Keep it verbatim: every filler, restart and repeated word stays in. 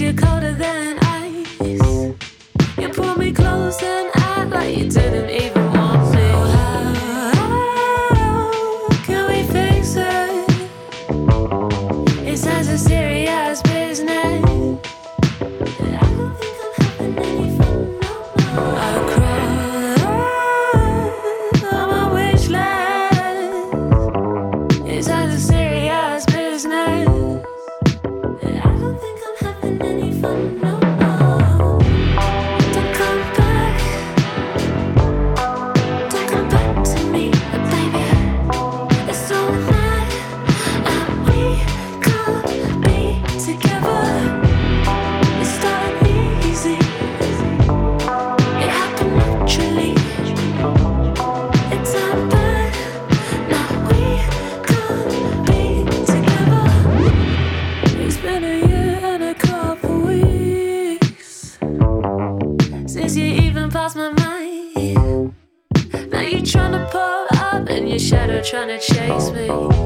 you're colder than ice. You pull me close and act like you didn't even want me. How can we fix it? It sounds a serious business. I don't think I'm having any fun no more. I cry on my wish list. It sounds a serious business. I don't think I'm having any fun no more. Don't come back. Don't come back to me, baby. It's so mad, and we can't be together. It started easy. It happened naturally. It turned bad. Now we can't be together. It's been a year and a couple weeks since you even passed my mind. Now you're trying to pull up and your shadow trying to chase me.